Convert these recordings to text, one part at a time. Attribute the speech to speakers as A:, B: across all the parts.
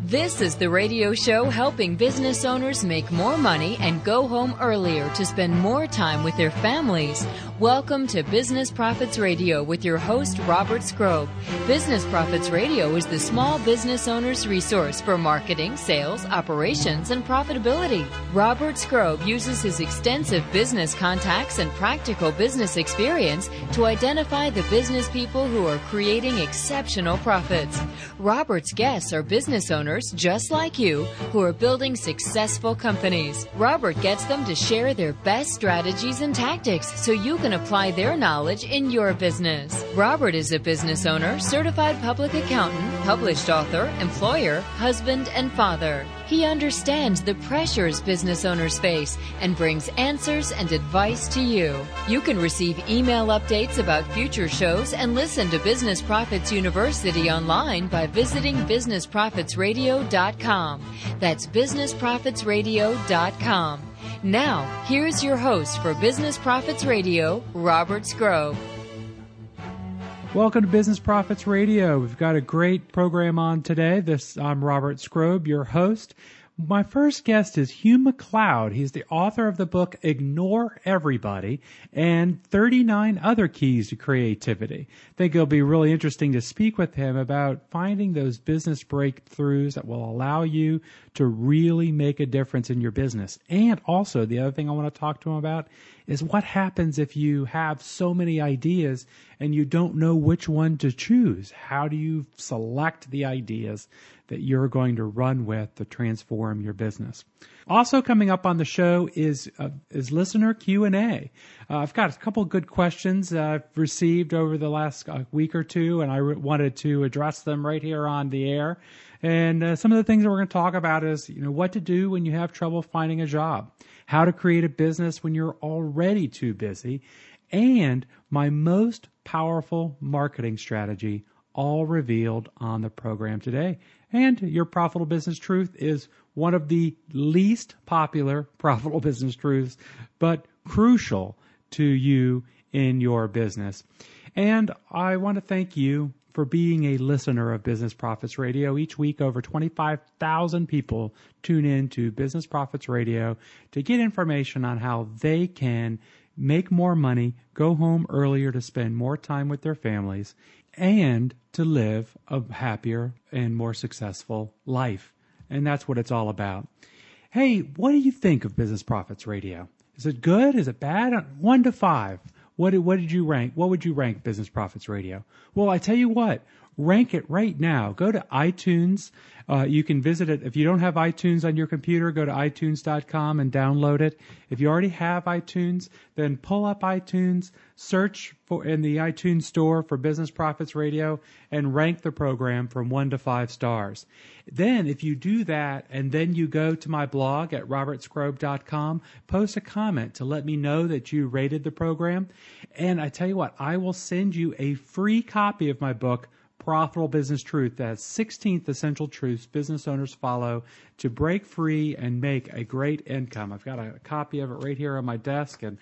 A: This is the radio show helping business owners make more money and go home earlier to spend more time with their families. Welcome to Business Profits Radio with your host, Robert Skrobe. Business Profits Radio is the small business owner's resource for marketing, sales, operations, and profitability. Robert Skrobe uses his extensive business contacts and practical business experience to identify the business people who are creating exceptional profits. Robert's guests are business owners just like you who are building successful companies. Robert gets them to share their best strategies and tactics so you can apply their knowledge in your business. Robert is a business owner, certified public accountant, published author, employer, husband, and father. He understands the pressures business owners face and brings answers and advice to you. You can receive email updates about future shows and listen to Business Profits University online by visiting businessprofitsradio.com. That's businessprofitsradio.com. Now, here's your host for Business Profits Radio, Robert Skrobe.
B: Welcome to Business Profits Radio. We've got a great program on today. I'm Robert Skrobe, your host. My first guest is Hugh MacLeod. He's the author of the book Ignore Everybody and 39 Other Keys to Creativity. I think it'll be really interesting to speak with him about finding those business breakthroughs that will allow you to really make a difference in your business. And also, the other thing I want to talk to him about is what happens if you have so many ideas and you don't know which one to choose. How do you select the ideas that you're going to run with to transform your business? Also coming up on the show is listener Q&A. I've got a couple of good questions I've received over the last week or two, and I wanted to address them right here on the air. And some of the things that we're going to talk about is, what to do when you have trouble finding a job, how to create a business when you're already too busy, and my most powerful marketing strategy, all revealed on the program today. And your profitable business truth is one of the least popular profitable business truths, but crucial to you in your business. And I want to thank you for being a listener of Business Profits Radio. Each week, over 25,000 people tune in to Business Profits Radio to get information on how they can make more money, go home earlier to spend more time with their families, and to live a happier and more successful life. And that's what it's all about. Hey, what do you think of Business Profits Radio? Is it good? Is it bad? 1 to 5. What did you rank? What would you rank Business Profits Radio? Well, I tell you what, rank it right now. Go to iTunes. You can visit it. If you don't have iTunes on your computer, go to iTunes.com and download it. If you already have iTunes, then pull up iTunes, search for in the iTunes store for Business Profits Radio, and rank the program from 1 to 5 stars. Then if you do that, and then you go to my blog at robertskrobe.com, post a comment to let me know that you rated the program. And I tell you what, I will send you a free copy of my book, Profitable Business Truth. That's 16th Essential Truths Business Owners Follow to break free and make a great income. I've got a copy of it right here on my desk, and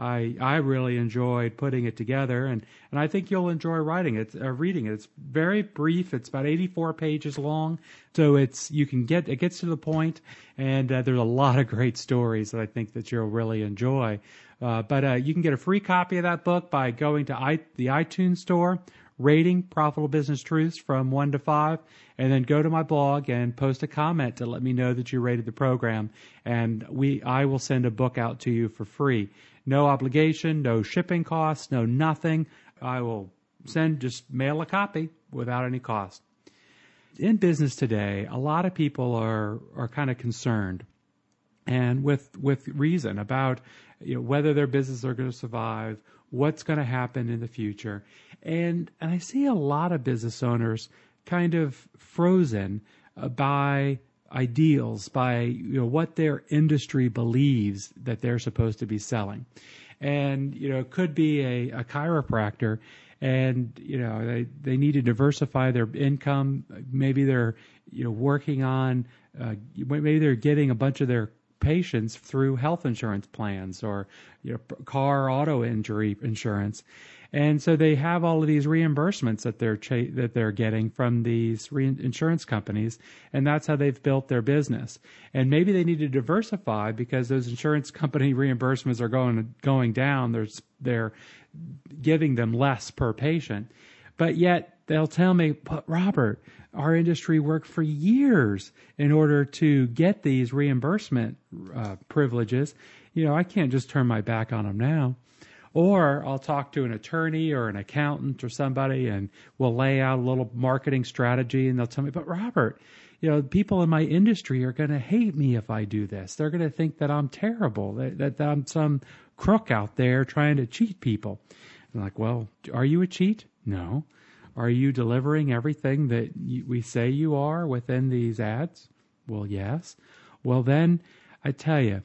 B: I really enjoyed putting it together, and I think you'll enjoy reading it. It's very brief. It's about 84 pages long, so it gets to the point, and there's a lot of great stories that I think that you'll really enjoy. But you can get a free copy of that book by going to the iTunes store, rating Profitable Business Truths from 1 to 5, and then go to my blog and post a comment to let me know that you rated the program, and I will send a book out to you for free. No obligation, no shipping costs, no nothing. I will just mail a copy without any cost. In business today, a lot of people are kind of concerned, and with reason, about whether their business are going to survive, what's going to happen in the future. And I see a lot of business owners kind of frozen by ideals, by what their industry believes that they're supposed to be selling. And it could be a chiropractor, and they need to diversify their income. Maybe they're working on maybe they're getting a bunch of their patients through health insurance plans or car auto injury insurance. And so they have all of these reimbursements that they're getting from these insurance companies, and that's how they've built their business. And maybe they need to diversify because those insurance company reimbursements are going down. They're giving them less per patient, but yet they'll tell me, "But Robert, our industry worked for years in order to get these reimbursement privileges. I can't just turn my back on them now." Or I'll talk to an attorney or an accountant or somebody, and we'll lay out a little marketing strategy, and they'll tell me, "But Robert, people in my industry are going to hate me if I do this. They're going to think that I'm terrible, that I'm some crook out there trying to cheat people." I'm like, "Well, are you a cheat? No. Are you delivering everything that we say you are within these ads? Well, yes. Well, then I tell you,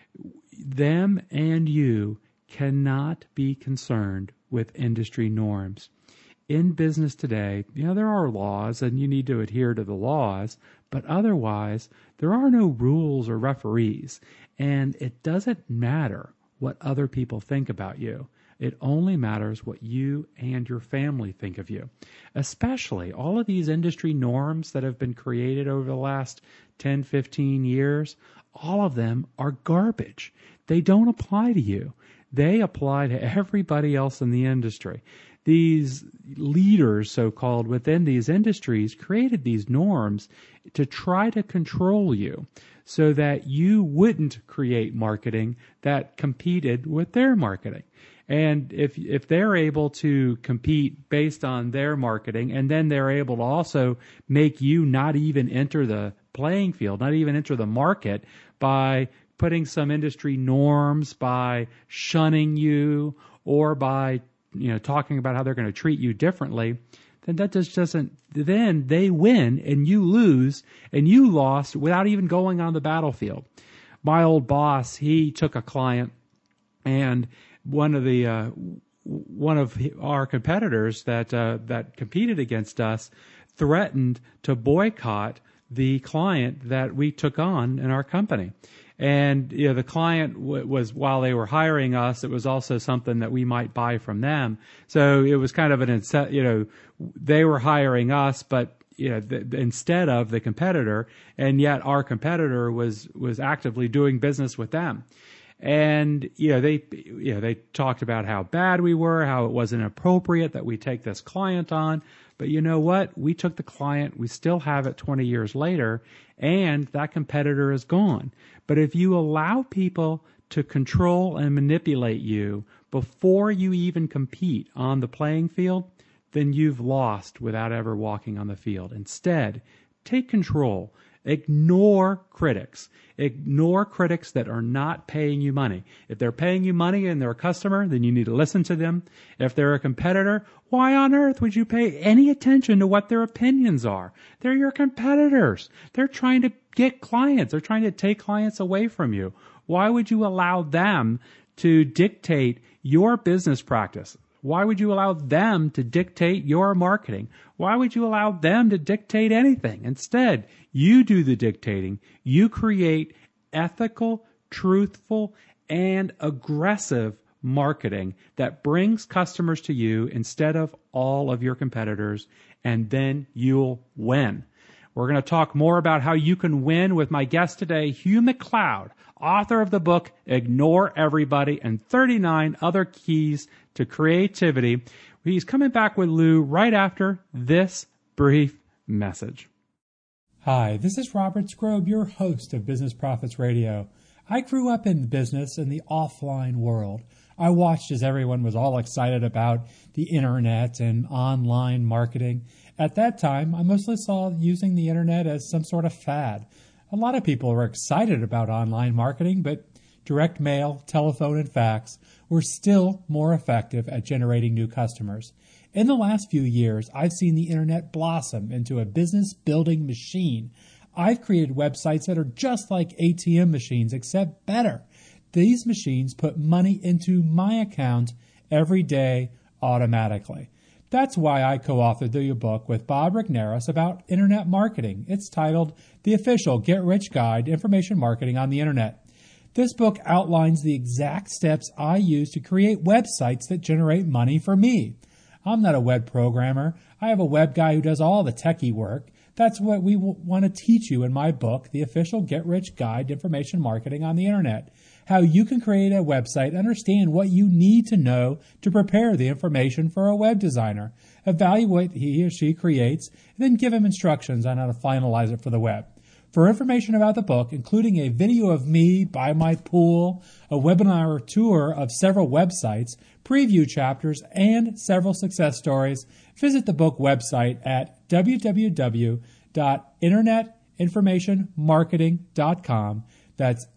B: them and you cannot be concerned with industry norms. In business today, there are laws and you need to adhere to the laws, but otherwise there are no rules or referees, and it doesn't matter what other people think about you. It only matters what you and your family think of you. Especially all of these industry norms that have been created over the last 10, 15 years, all of them are garbage. They don't apply to you. They apply to everybody else in the industry. These leaders, so-called, within these industries created these norms to try to control you so that you wouldn't create marketing that competed with their marketing. And if they're able to compete based on their marketing, and then they're able to also make you not even enter the playing field, not even enter the market by putting some industry norms, by shunning you, or by talking about how they're going to treat you differently, then that just doesn't. Then they win and you lose, and you lost without even going on the battlefield. My old boss, he took a client, and one of our competitors that competed against us threatened to boycott the client that we took on in our company. And the client was, while they were hiring us, it was also something that we might buy from them. So it was kind of they were hiring us, but instead of the competitor, and yet our competitor was actively doing business with them. And they talked about how bad we were, how it wasn't appropriate that we take this client on. But you know what? We took the client. We still have it 20 years later, and that competitor is gone. But if you allow people to control and manipulate you before you even compete on the playing field, then you've lost without ever walking on the field. Instead, take control. Ignore critics. Ignore critics that are not paying you money. If they're paying you money and they're a customer, then you need to listen to them. If they're a competitor, why on earth would you pay any attention to what their opinions are? They're your competitors. They're trying to get clients. They're trying to take clients away from you. Why would you allow them to dictate your business practice? Why would you allow them to dictate your marketing? Why would you allow them to dictate anything? Instead, you do the dictating. You create ethical, truthful, and aggressive marketing that brings customers to you instead of all of your competitors, and then you'll win. We're going to talk more about how you can win with my guest today, Hugh McLeod, author of the book, Ignore Everybody, and 39 Other Keys to Creativity. He's coming back with Lou right after this brief message. Hi, this is Robert Skrobe, your host of Business Profits Radio. I grew up in business in the offline world. I watched as everyone was all excited about the internet and online marketing. At that time, I mostly saw using the internet as some sort of fad. A lot of people were excited about online marketing, but direct mail, telephone, and fax were still more effective at generating new customers. In the last few years, I've seen the internet blossom into a business-building machine. I've created websites that are just like ATM machines, except better. These machines put money into my account every day automatically. That's why I co-authored the book with Bob Rigneris about internet marketing. It's titled The Official Get Rich Guide to Information Marketing on the Internet. This book outlines the exact steps I use to create websites that generate money for me. I'm not a web programmer. I have a web guy who does all the techie work. That's what we want to teach you in my book, The Official Get-Rich Guide to Information Marketing on the Internet. How you can create a website, understand what you need to know to prepare the information for a web designer, evaluate what he or she creates, and then give him instructions on how to finalize it for the web. For information about the book, including a video of me by my pool, a webinar tour of several websites, preview chapters, and several success stories, visit the book website at www.internetinformationmarketing.com. That's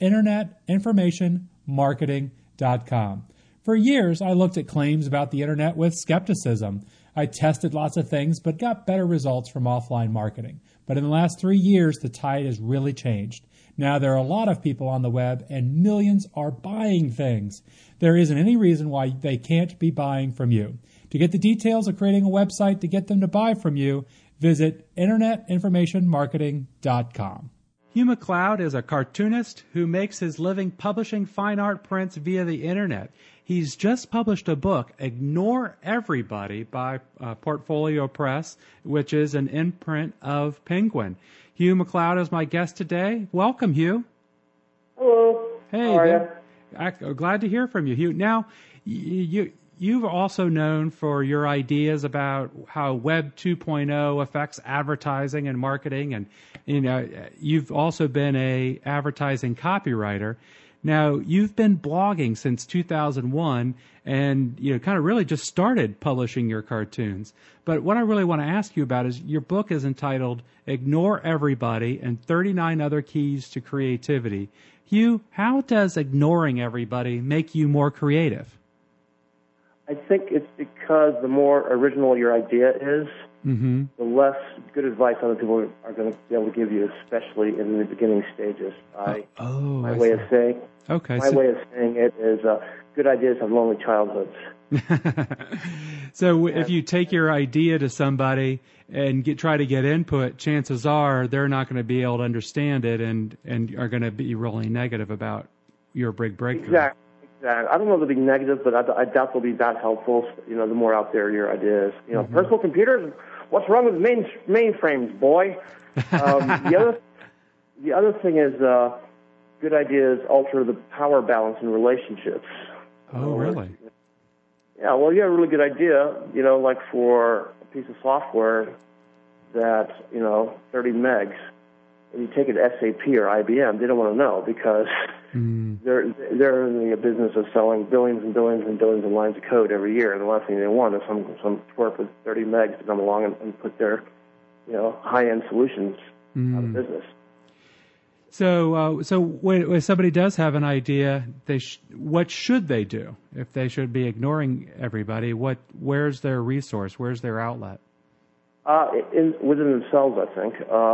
B: internetinformationmarketing.com. For years, I looked at claims about the internet with skepticism. I tested lots of things, but got better results from offline marketing. But in the last 3 years, the tide has really changed. Now there are a lot of people on the web, and millions are buying things. There isn't any reason why they can't be buying from you. To get the details of creating a website to get them to buy from you, visit internetinformationmarketing.com. Hugh MacLeod is a cartoonist who makes his living publishing fine art prints via the internet. He's just published a book, Ignore Everybody, by Portfolio Press, which is an imprint of Penguin. Hugh MacLeod is my guest today. Welcome, Hugh.
C: Hello.
B: Hey,
C: how are
B: I'm glad to hear from you, Hugh. Now, you've also known for your ideas about how Web 2.0 affects advertising and marketing, and you've also been a advertising copywriter. Now, you've been blogging since 2001 and kind of really just started publishing your cartoons. But what I really want to ask you about is your book is entitled Ignore Everybody and 39 Other Keys to Creativity. Hugh, how does ignoring everybody make you more creative?
C: I think it's because the more original your idea is, the less good advice other people are going to be able to give you, especially in the beginning stages. My way of saying it is good ideas have lonely childhoods.
B: So if you take your idea to somebody and try to get input, chances are they're not going to be able to understand it and are going to be really negative about your big breakthrough.
C: Exactly. I don't know if they'll be negative, but I doubt they'll be that helpful. The more out there your idea is. Personal computers, what's wrong with mainframes, boy? The other thing is good ideas alter the power balance in relationships.
B: Oh, really?
C: Yeah, well, you have a really good idea, like for a piece of software that, 30 megs, and you take it to SAP or IBM, they don't want to know because they're in the business of selling billions and billions and billions of lines of code every year, and the last thing they want is some twerp with 30 megs to come along and put their, high-end solutions out of business.
B: So when somebody does have an idea, what should they do? If they should be ignoring everybody, where's their resource? Where's their outlet?
C: Within themselves, I think.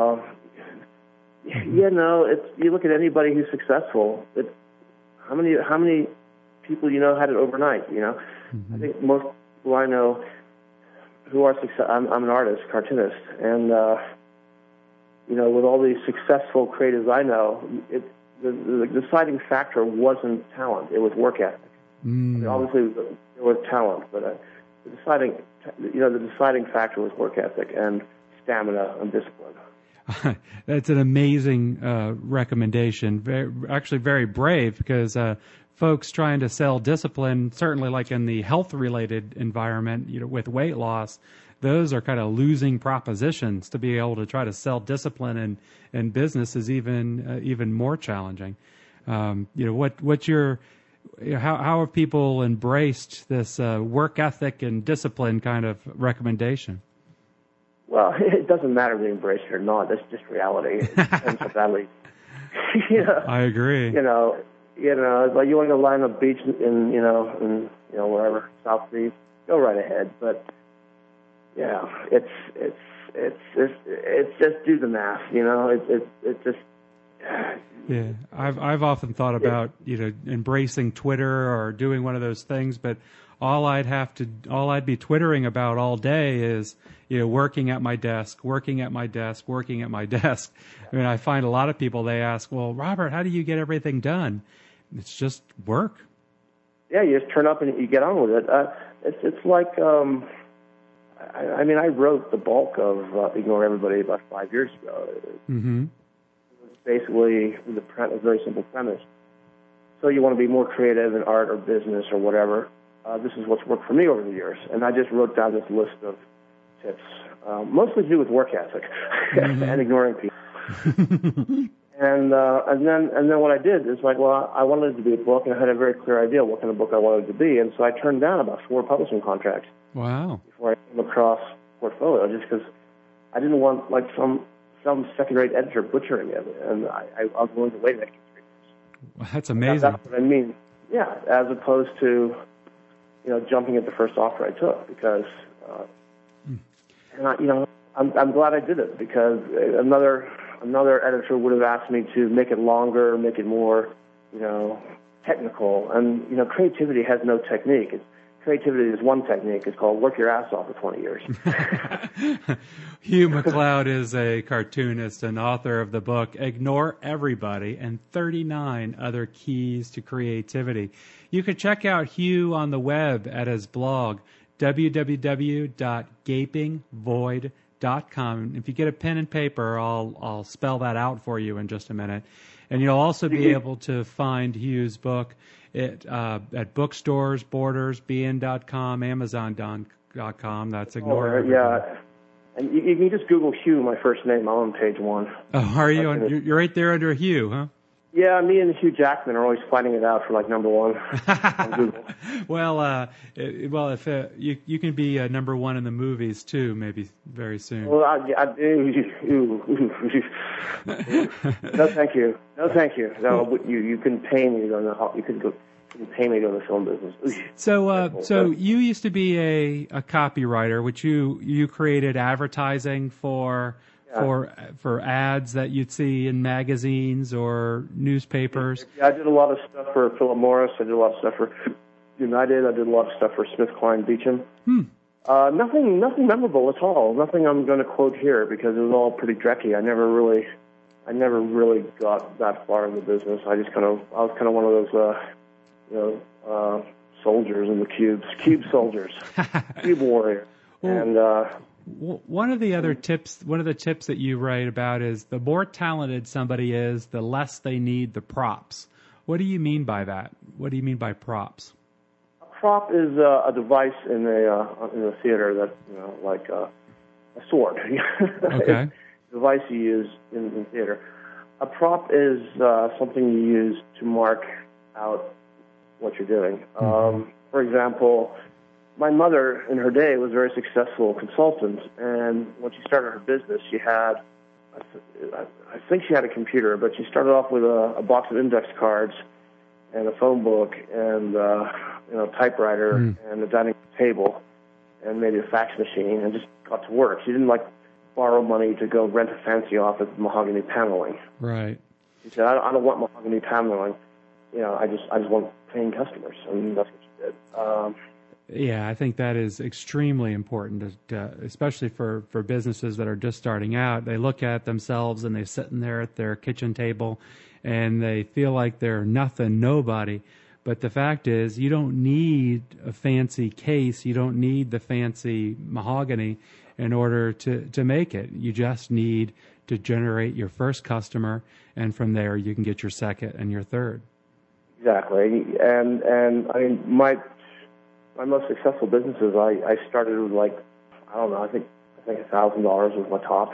C: You look at anybody who's successful. How many people had it overnight? I think most people I know who are successful. I'm an artist, cartoonist, and with all these successful creatives I know, the deciding factor wasn't talent; it was work ethic. I mean, obviously, there was talent, but the deciding factor was work ethic and stamina and discipline.
B: That's an amazing recommendation. Actually, very brave, because folks trying to sell discipline, certainly like in the health-related environment, with weight loss, those are kind of losing propositions. To be able to try to sell discipline in business is even more challenging. What's your how have people embraced this work ethic and discipline kind of recommendation?
C: Well, it doesn't matter if they embrace it or not. That's just reality. It depends on that.
B: I agree.
C: Like you want to go lie on a beach in wherever, South Beach, go right ahead. But it's just do the math. It's just.
B: Yeah, I've often thought about embracing Twitter or doing one of those things, but all I'd be twittering about all day is working at my desk. I mean, I find a lot of people, they ask, well, Robert, how do you get everything done? it's just work.
C: Yeah, you just turn up and you get on with it. It's like, I wrote the bulk of Ignore Everybody about 5 years ago.
B: Mm-hmm.
C: It was basically a very simple premise. So you want to be more creative in art or business or whatever. This is what's worked for me over the years. And I just wrote down this list of tips, mostly to do with work ethic and ignoring people. And then what I did is like, well, I wanted it to be a book, and I had a very clear idea what kind of book I wanted it to be. And so I turned down about 4 publishing contracts.
B: Wow. Before
C: I came across Portfolio, just because I didn't want like some second-rate editor butchering it, and I was willing to wait an extra 3 years.
B: Well, that's amazing.
C: That's what I mean. Yeah, as opposed to jumping at the first offer I took, because I'm glad I did it, because another editor would have asked me to make it longer, make it more technical, and creativity has no technique. Creativity is one technique. It's called work your ass off for 20 years.
B: Hugh MacLeod is a cartoonist and author of the book Ignore Everybody and 39 Other Keys to Creativity. You can check out Hugh on the web at his blog, www.gapingvoid.com. If you get a pen and paper, I'll spell that out for you in just a minute. And you'll also be able to find Hugh's book at bookstores, Borders, BN.com, Amazon.com. That's Ignore Everybody.
C: Yeah. And you can just Google Hugh, my first name. I'm on page 1.
B: Oh, are you? You're right there under Hugh, huh?
C: Yeah, me and Hugh Jackman are always fighting it out for like number 1 on Google.
B: Well, if you can be number 1 in the movies too, maybe very soon.
C: Well, no, thank you. No, thank you. No, you can pay me to go in the you can pay me to go in the film business.
B: So you used to be a copywriter, which you created advertising for ads that you'd see in magazines or newspapers.
C: Yeah, I did a lot of stuff for Philip Morris. I did a lot of stuff for United. I did a lot of stuff for SmithKline Beecham. Nothing memorable at all. Nothing I'm going to quote here, because it was all pretty drecky. I never really got that far in the business. I was kind of one of those soldiers in the cubes, cube soldiers, cube warrior, and.
B: One of the tips that you write about is the more talented somebody is, the less they need the props. What do you mean by that? What do you mean by props?
C: A prop is a device in a theater that like a sword.
B: Okay.
C: Device you use in theater. A prop is something you use to mark out what you're doing.
B: Mm-hmm.
C: For example, my mother, in her day, was a very successful consultant, and when she started her business, she had, I think she had a computer, but she started off with a box of index cards and a phone book and a typewriter and a dining table and maybe a fax machine, and just got to work. She didn't borrow money to go rent a fancy office with mahogany paneling.
B: Right.
C: She said, I don't want mahogany paneling. I just want paying customers, and that's what she did.
B: Yeah, I think that is extremely important, especially for businesses that are just starting out. They look at themselves and they're sitting there at their kitchen table and they feel like they're nothing, nobody. But the fact is, you don't need a fancy case. You don't need the fancy mahogany in order to make it. You just need to generate your first customer, and from there you can get your second and your third.
C: Exactly. And I mean, my most successful businesses, I started with I think $1,000 was my top.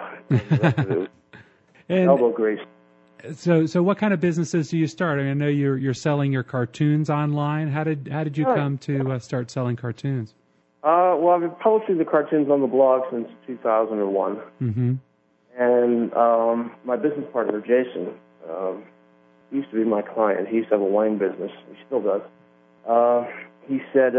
C: And elbow grease.
B: So what kind of businesses do you start? I know you're selling your cartoons online. How did you come to start selling cartoons?
C: Well, I've been publishing the cartoons on the blog since 2001.
B: Mm-hmm.
C: And my business partner, Jason, used to be my client. He used to have a wine business. He still does. He said,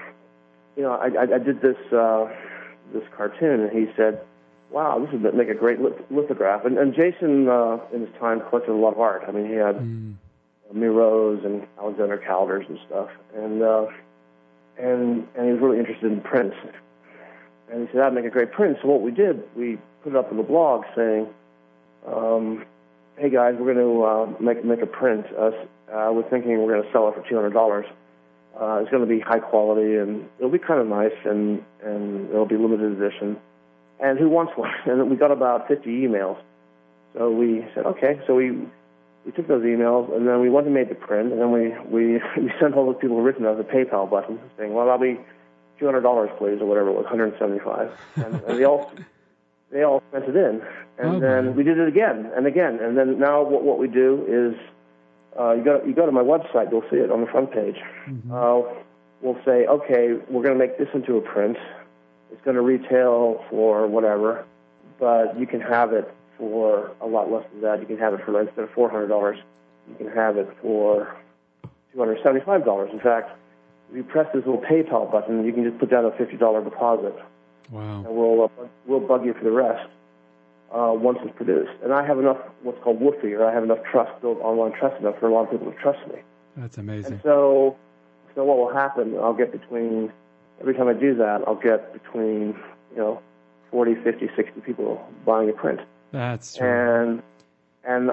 C: I did this cartoon, and he said, wow, this would make a great lithograph. And Jason, in his time, collected a lot of art. I mean, he had Miro's and Alexander Calder's and stuff. And he was really interested in prints. And he said, that'd make a great print. So what we did, we put it up on the blog saying, hey guys, we're going to make a print. We're thinking we're going to sell it for $200. It's going to be high quality, and it'll be kind of nice, and it'll be limited edition. And who wants one? And we got about 50 emails. So we said, okay. So we took those emails, and then we went and made the print, and then we sent all those people written as a PayPal button saying, well, that'll be $200, please, or whatever it was, $175. And they all sent it in. And then we did it again and again. And then now what we do is you go to my website, you'll see it on the front page. Mm-hmm. We'll say, okay, we're going to make this into a print. It's going to retail for whatever, but you can have it for a lot less than that. You can have it for, instead of $400, you can have it for $275. In fact, if you press this little PayPal button, you can just put down a $50 deposit.
B: Wow.
C: And we'll bug you for the rest once it's produced. And I have enough, what's called woofy, or I have enough trust, built online trust enough for a lot of people to trust me.
B: That's amazing.
C: And so what will happen, I'll get every time I do that, I'll get between 40, 50, 60 people buying a print.
B: That's true.
C: And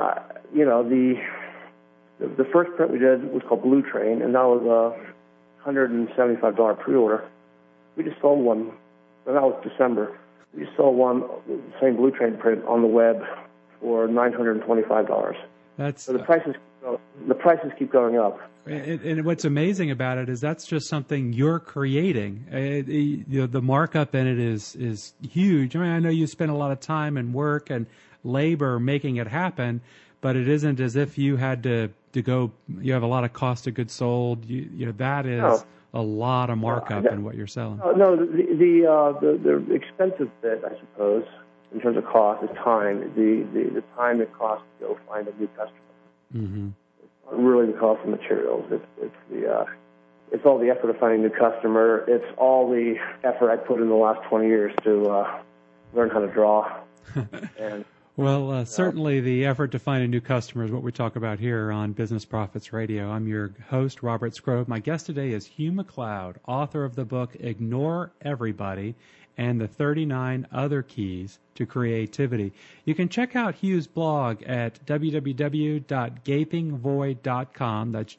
C: the first print we did was called Blue Train, and that was a $175 pre-order. We just sold one, and that was December. We just sold one, the same Blue Train print on the web for $925.
B: So
C: the prices keep going up.
B: And what's amazing about it is that's just something you're creating. The markup in it is huge. I mean, I know you spend a lot of time and work and labor making it happen, but it isn't as if you had to go. You have a lot of cost of goods sold. That is a lot of markup in what you're selling.
C: No, the expensive bit, I suppose, in terms of cost is time. The time it costs to go find a new customer. Mm-hmm. It's not really the cost of materials. It's all the effort of finding a new customer. It's all the effort I put in the last 20 years to learn how to draw.
B: Well, certainly the effort to find a new customer is what we talk about here on Business Profits Radio. I'm your host, Robert Scrobe. My guest today is Hugh MacLeod, author of the book Ignore Everybody and the 39 Other Keys to Creativity. You can check out Hugh's blog at www.gapingvoid.com. That's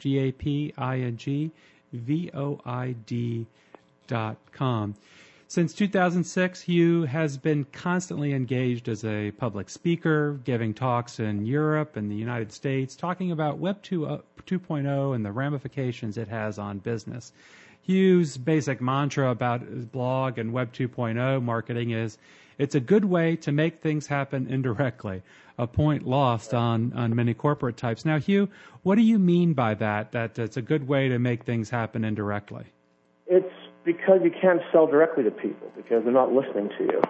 B: GAPINGVOID.com. Since 2006, Hugh has been constantly engaged as a public speaker, giving talks in Europe and the United States, talking about Web 2.0 and the ramifications it has on business. Hugh's basic mantra about his blog and Web 2.0 marketing is, it's a good way to make things happen indirectly, a point lost on many corporate types. Now, Hugh, what do you mean by that it's a good way to make things happen indirectly?
C: It's because you can't sell directly to people because they're not listening to you.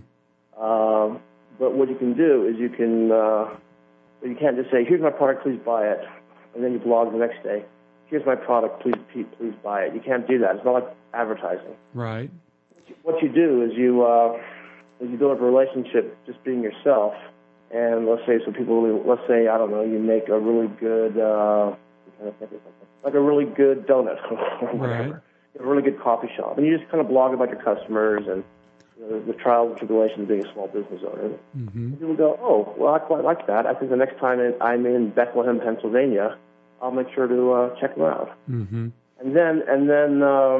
C: But what you can do is you can't just say, here's my product, please buy it, and then you blog the next day. Here's my product, please buy it. You can't do that. It's not like advertising.
B: Right.
C: What you do is you build up a relationship just being yourself, and let's say I don't know, you make a really good, like a really good donut or whatever. Right. A really good coffee shop, and you just kind of blog about your customers and the trials and tribulations of being a small business owner. Mm-hmm. And people go, oh, well, I quite like that. I think the next time I'm in Bethlehem, Pennsylvania, I'll make sure to check them out. Mm-hmm. And then when I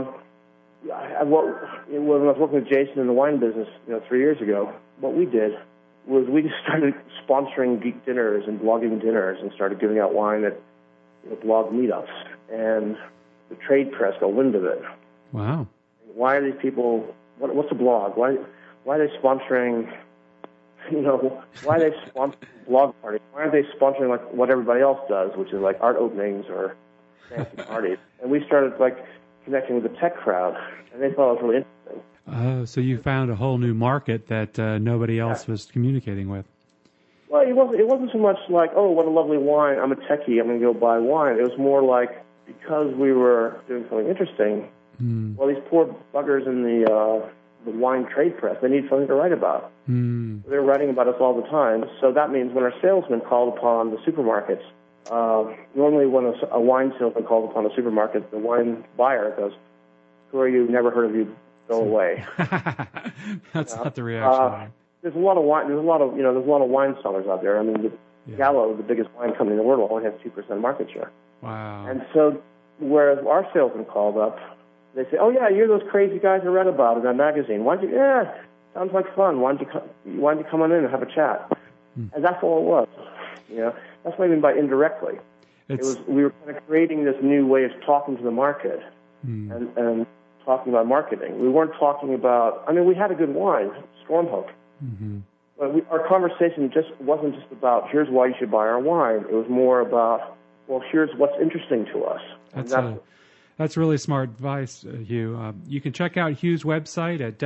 C: was working with Jason in the wine business, 3 years ago, what we did was we just started sponsoring geek dinners and blogging dinners and started giving out wine at blog meetups. And the trade press got wind of it.
B: Wow.
C: Why are these people, what's a blog? Why are they sponsoring, why are they sponsoring blog parties? Why aren't they sponsoring like what everybody else does, which is like art openings or fancy parties? And we started connecting with the tech crowd, and they thought it was really interesting.
B: Oh, so you found a whole new market that nobody else was communicating with.
C: Well, it wasn't so much like, oh, what a lovely wine, I'm a techie, I'm going to go buy wine. It was more like, because we were doing something interesting, well, these poor buggers in the wine trade press, they need something to write about. So they're writing about us all the time. So that means when our salesman called upon the supermarkets, normally when a wine salesman calls upon a supermarket, the wine buyer goes, who are you? Never heard of you. Go away.
B: That's not the reaction.
C: there's a lot of wine. There's a lot of wine cellars out there. I mean, Gallo, the biggest wine company in the world, only has 2% market share.
B: Wow.
C: And so, whereas our salesman called up, they say, "Oh yeah, you're those crazy guys I read about in that magazine. Why don't you? Yeah, sounds like fun. Why don't you come on in and have a chat?" And that's all it was. That's what I mean by indirectly. We were kind of creating this new way of talking to the market and talking about marketing. We weren't talking about. I mean, we had a good wine, Stormhoek. But our conversation wasn't just about here's why you should buy our wine. It was more about, well, here's what's interesting to us.
B: That's really smart advice, Hugh. You can check out Hugh's website at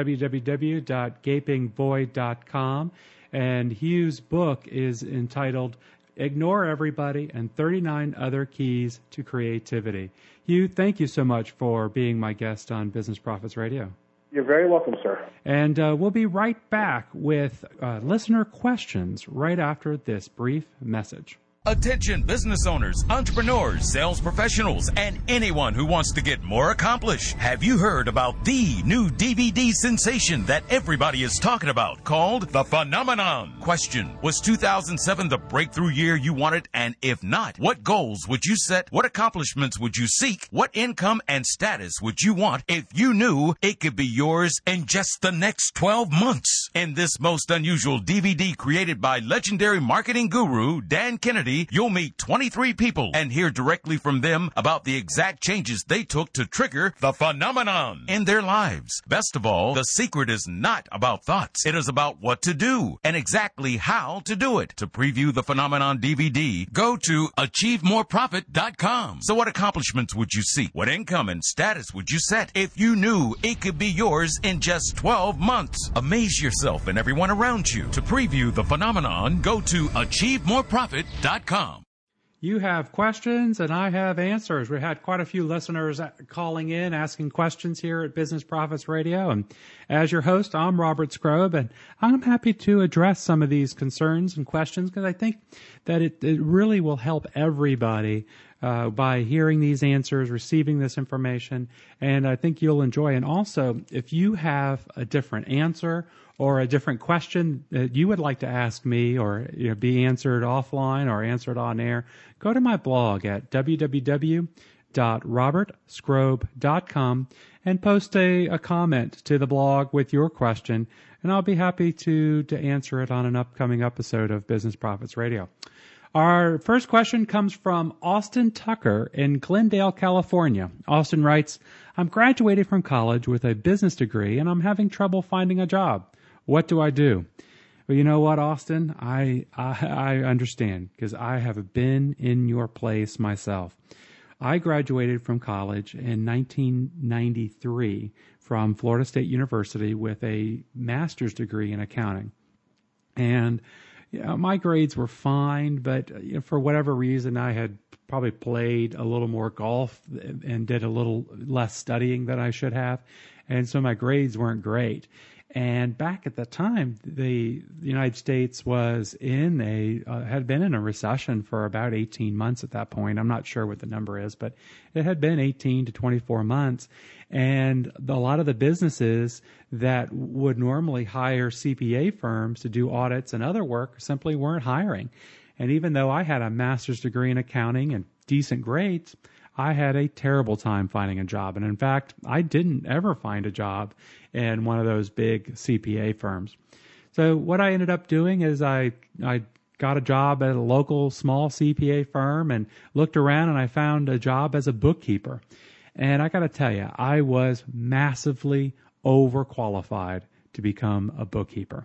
B: www.gapingvoid.com, and Hugh's book is entitled Ignore Everybody and 39 Other Keys to Creativity. Hugh, thank you so much for being my guest on Business Profits Radio.
C: You're very welcome, sir.
B: And we'll be right back with listener questions right after this brief message.
D: Attention business owners, entrepreneurs, sales professionals, and anyone who wants to get more accomplished. Have you heard about the new DVD sensation that everybody is talking about called The Phenomenon? Question, was 2007 the breakthrough year you wanted? And if not, what goals would you set? What accomplishments would you seek? What income and status would you want if you knew it could be yours in just the next 12 months? In this most unusual DVD created by legendary marketing guru Dan Kennedy, you'll meet 23 people and hear directly from them about the exact changes they took to trigger the phenomenon in their lives. Best of all, the secret is not about thoughts. It is about what to do and exactly how to do it. To preview the Phenomenon DVD, go to AchieveMoreProfit.com. So what accomplishments would you seek? What income and status would you set if you knew it could be yours in just 12 months? Amaze yourself and everyone around you. To preview the Phenomenon, go to AchieveMoreProfit.com.
B: You have questions and I have answers. We had quite a few listeners calling in, asking questions here at Business Profits Radio. And as your host, I'm Robert Skrobe, and I'm happy to address some of these concerns and questions because I think that it really will help everybody by hearing these answers, receiving this information, and I think you'll enjoy. And also, if you have a different answer or a different question that you would like to ask me or be answered offline or answered on air, go to my blog at www.robertskrobe.com and post a comment to the blog with your question, and I'll be happy to answer it on an upcoming episode of Business Profits Radio. Our first question comes from Austin Tucker in Glendale, California. Austin writes, I'm graduated from college with a business degree and I'm having trouble finding a job. What do I do? Well, you know what, Austin? I understand because I have been in your place myself. I graduated from college in 1993 from Florida State University with a master's degree in accounting. And my grades were fine, but for whatever reason, I had probably played a little more golf and did a little less studying than I should have. And so my grades weren't great. And back at the time, the United States was had been in a recession for about 18 months at that point. I'm not sure what the number is, but it had been 18 to 24 months. And a lot of the businesses that would normally hire CPA firms to do audits and other work simply weren't hiring. And even though I had a master's degree in accounting and decent grades, I had a terrible time finding a job. And in fact, I didn't ever find a job in one of those big CPA firms. So what I ended up doing is I got a job at a local small CPA firm and looked around and I found a job as a bookkeeper. And I got to tell you, I was massively overqualified to become a bookkeeper.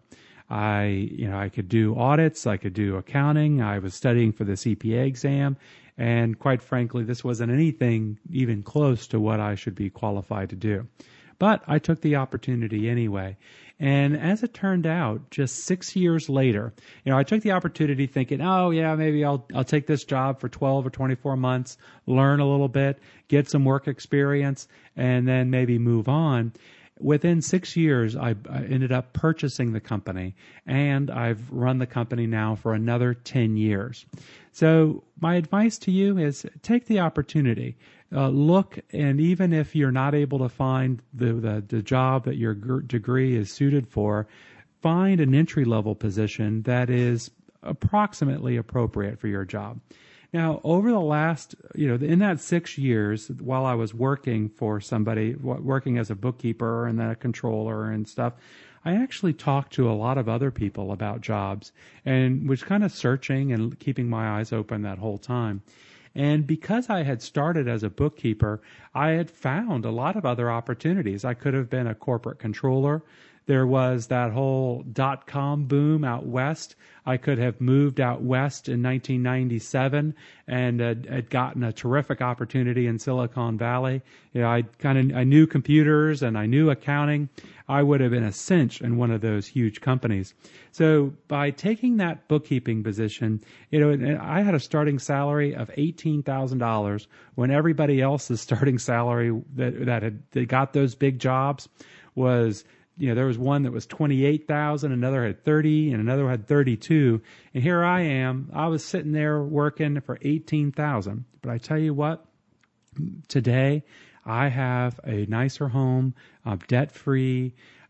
B: I could do audits, I could do accounting, I was studying for the CPA exam, and quite frankly, this wasn't anything even close to what I should be qualified to do. But I took the opportunity anyway. And as it turned out, just 6 years later, I took the opportunity thinking, oh yeah, maybe I'll take this job for 12 or 24 months, learn a little bit, get some work experience, and then maybe move on. Within 6 years, I ended up purchasing the company, and I've run the company now for another 10 years. So my advice to you is take the opportunity. Look, and even if you're not able to find the job that your degree is suited for, find an entry-level position that is approximately appropriate for your job. Now, over the last, in that 6 years, while I was working for somebody, working as a bookkeeper and then a controller and stuff, I actually talked to a lot of other people about jobs and was kind of searching and keeping my eyes open that whole time. And because I had started as a bookkeeper, I had found a lot of other opportunities. I could have been a corporate controller. There was that whole .com boom out west. I could have moved out west in 1997 and had gotten a terrific opportunity in Silicon Valley. I knew computers and I knew accounting. I would have been a cinch in one of those huge companies. So by taking that bookkeeping position, I had a starting salary of $18,000 when everybody else's starting salary that got those big jobs was, there was one that was 28,000, another had 30, and another had 32. And here I am. I was sitting there working for 18,000. But I tell you what, today I have a nicer home. I'm debt free.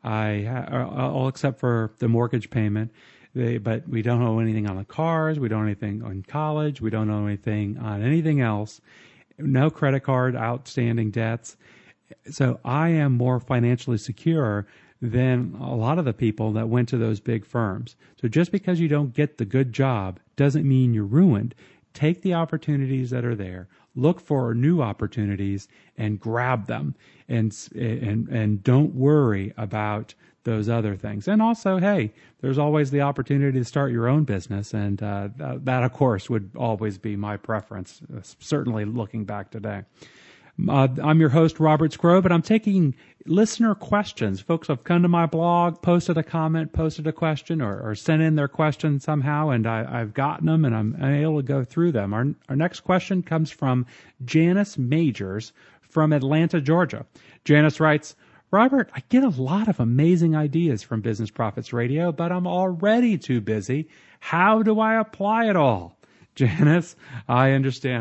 B: All except for the mortgage payment. But we don't owe anything on the cars. We don't owe anything on college. We don't owe anything on anything else. No credit card outstanding debts. So I am more financially secure than a lot of the people that went to those big firms. So just because you don't get the good job doesn't mean you're ruined. Take the opportunities that are there. Look for new opportunities and grab them, and don't worry about those other things. And also, hey, there's always the opportunity to start your own business, and that, of course, would always be my preference, certainly looking back today. I'm your host, Robert Skrobe, and I'm taking listener questions. Folks have come to my blog, posted a comment, posted a question, or sent in their question somehow, and I've gotten them, and I'm able to go through them. Our next question comes from Janice Majors from Atlanta, Georgia. Janice writes, Robert, I get a lot of amazing ideas from Business Profits Radio, but I'm already too busy. How do I apply it all? Janice, I understand.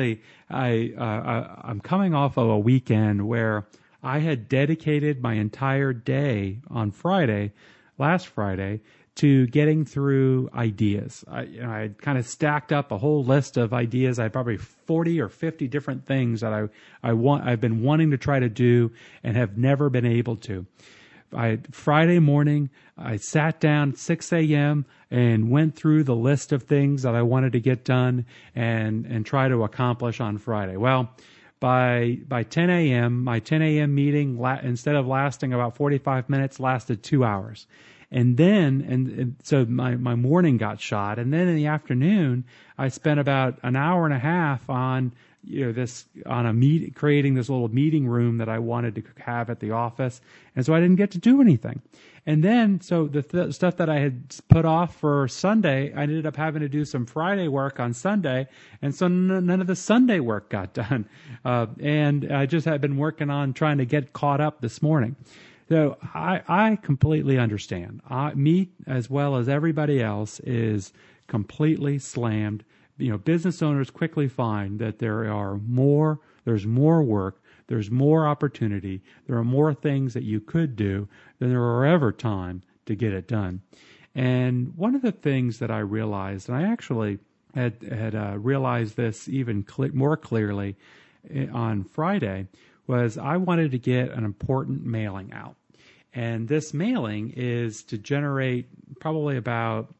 B: I'm coming off of a weekend where I had dedicated my entire day on last Friday, to getting through ideas. I kind of stacked up a whole list of ideas. I had probably 40 or 50 different things that I've been wanting to try to do and have never been able to. Friday morning, I sat down at 6 a.m. and went through the list of things that I wanted to get done and try to accomplish on Friday. Well, by 10 a.m., my 10 a.m. meeting, instead of lasting about 45 minutes, lasted 2 hours. And then, so my morning got shot. And then in the afternoon, I spent about an hour and a half on creating this little meeting room that I wanted to have at the office. And so I didn't get to do anything. And then, so the stuff that I had put off for Sunday, I ended up having to do some Friday work on Sunday. And so none of the Sunday work got done. And I just had been working on trying to get caught up this morning. So I completely understand. Me, as well as everybody else, is completely slammed. Business owners quickly find that there's more work, there's more opportunity, there are more things that you could do than there are ever time to get it done. And one of the things that I realized, and I actually had realized this even more clearly on Friday, was I wanted to get an important mailing out. And this mailing is to generate probably about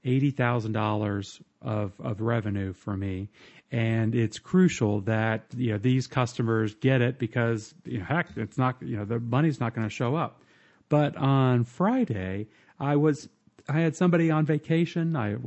B: $80,000 of revenue for me. And it's crucial that, these customers get it because, heck, it's not, the money's not going to show up. But on Friday, I had somebody on vacation. I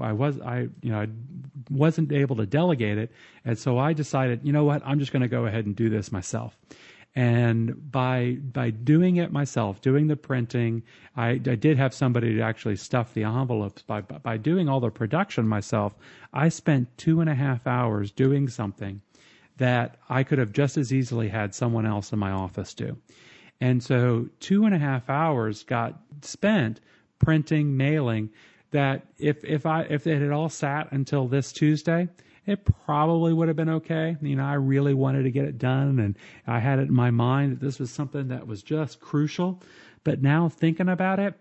B: wasn't able to delegate it. And so I decided, you know what, I'm just going to go ahead and do this myself. And by doing it myself, doing the printing, I did have somebody to actually stuff the envelopes. By doing all the production myself, I spent 2.5 hours doing something that I could have just as easily had someone else in my office do. And so 2.5 hours got spent printing, mailing, that if it had all sat until this Tuesday, it probably would have been okay. I really wanted to get it done, and I had it in my mind that this was something that was just crucial. But now thinking about it,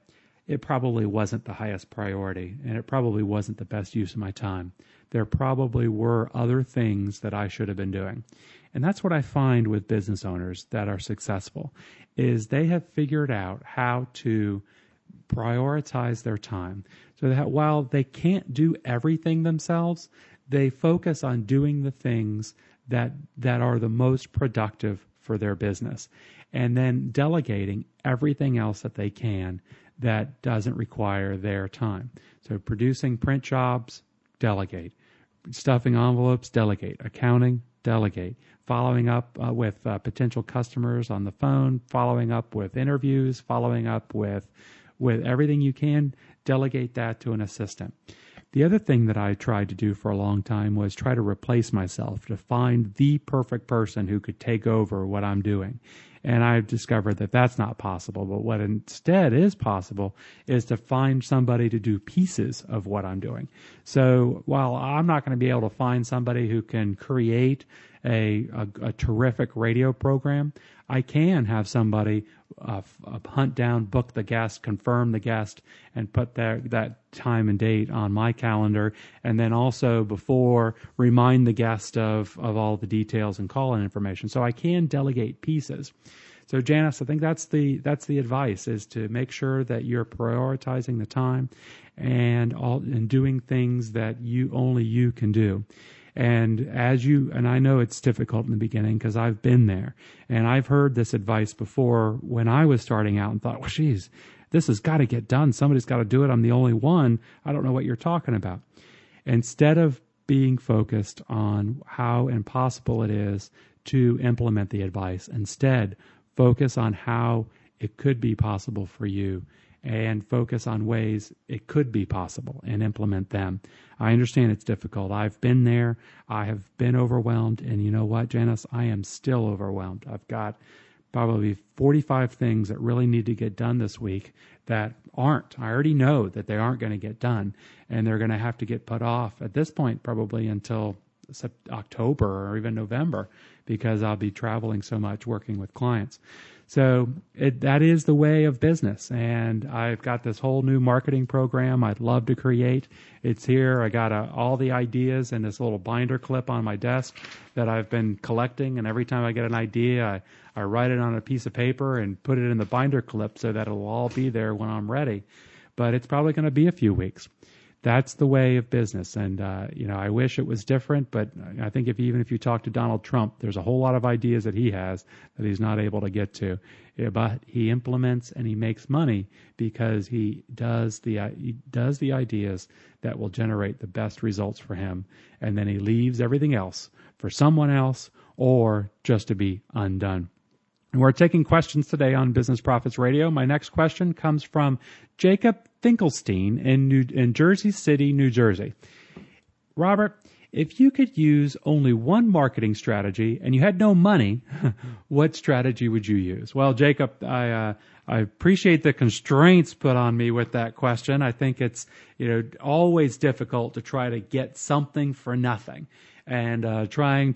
B: it probably wasn't the highest priority, and it probably wasn't the best use of my time. There probably were other things that I should have been doing. And that's what I find with business owners that are successful, is they have figured out how to prioritize their time so that while they can't do everything themselves, they focus on doing the things that are the most productive for their business, and then delegating everything else that they can that doesn't require their time. So producing print jobs, delegate. Stuffing envelopes, delegate. Accounting, delegate. Following up with potential customers on the phone, following up with interviews, following up with everything you can, delegate that to an assistant. The other thing that I tried to do for a long time was try to replace myself, to find the perfect person who could take over what I'm doing. And I've discovered that that's not possible. But what instead is possible is to find somebody to do pieces of what I'm doing. So while I'm not going to be able to find somebody who can create a terrific radio program, I can have somebody hunt down, book the guest, confirm the guest, and put that time and date on my calendar, and then also before remind the guest of all the details and call-in information. So I can delegate pieces. So Janice, I think that's the advice, is to make sure that you're prioritizing the time and doing things that only you can do. And I know it's difficult in the beginning because I've been there, and I've heard this advice before when I was starting out and thought, well, geez, this has got to get done. Somebody's got to do it. I'm the only one. I don't know what you're talking about. Instead of being focused on how impossible it is to implement the advice, instead focus on how it could be possible for you, and focus on ways it could be possible and implement them. I understand it's difficult. I've been there. I have been overwhelmed. And you know what, Janice? I am still overwhelmed. I've got probably 45 things that really need to get done this week that aren't. I already know that they aren't going to get done, and they're going to have to get put off at this point probably until October or even November, because I'll be traveling so much working with clients. So that is the way of business. And I've got this whole new marketing program I'd love to create. It's here. I got all the ideas in this little binder clip on my desk that I've been collecting. And every time I get an idea, I write it on a piece of paper and put it in the binder clip so that it'll all be there when I'm ready. But it's probably going to be a few weeks. That's the way of business. And, I wish it was different, but I think even if you talk to Donald Trump, there's a whole lot of ideas that he has that he's not able to get to. Yeah, but he implements and he makes money because he does the ideas that will generate the best results for him. And then he leaves everything else for someone else or just to be undone. And we're taking questions today on Business Profits Radio. My next question comes from Jacob Finkelstein in Jersey City, New Jersey. Robert, if you could use only one marketing strategy and you had no money, what strategy would you use? Well, Jacob, I appreciate the constraints put on me with that question. I think it's always difficult to try to get something for nothing. And trying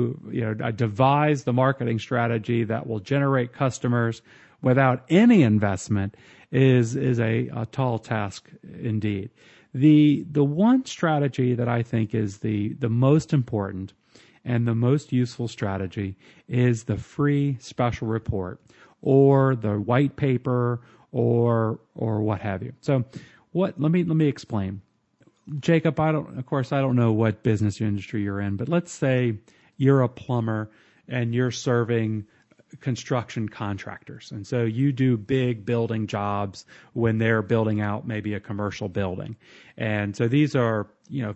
B: to devise the marketing strategy that will generate customers without any investment is a tall task indeed. The one strategy that I think is the most important and the most useful strategy is the free special report or the white paper or what have you. So let me explain. Jacob, I don't know what business industry you're in, but let's say you're a plumber and you're serving construction contractors. And so you do big building jobs when they're building out maybe a commercial building. And so these are,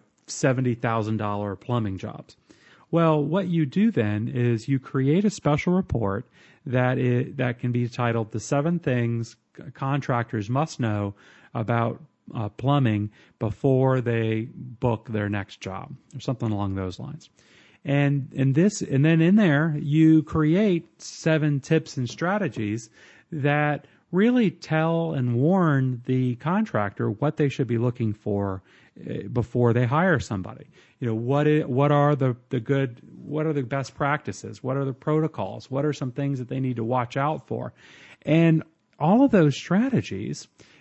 B: $70,000 plumbing jobs. Well, what you do then is you create a special report that can be titled The 7 Things Contractors Must Know About Plumbing Before They Book Their Next Job, or something along those lines. And then in there you create 7 tips and strategies that really tell and warn the contractor what they should be looking for before they hire somebody. What are the best practices? What are the protocols? What are some things that they need to watch out for? And all of those strategies